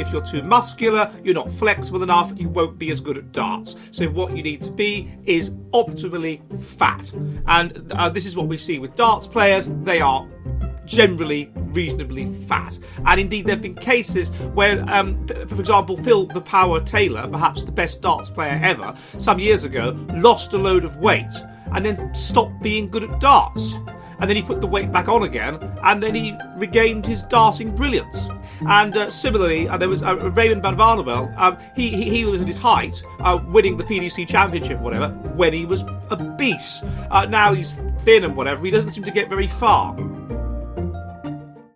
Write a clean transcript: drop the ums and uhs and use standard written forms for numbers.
if you're too muscular, you're not flexible enough, you won't be as good at darts. So what you need to be is optimally fat. And this is what we see with darts players. They are generally reasonably fat. And indeed, there have been cases where, for example, Phil the Power Taylor, perhaps the best darts player ever, some years ago, lost a load of weight and then stopped being good at darts. And then he put the weight back on again, and then he regained his darting brilliance. And similarly, there was Raymond van Barneveld. He was at his height, winning the PDC Championship, whatever, when he was obese. Now he's thin and whatever. He doesn't seem to get very far.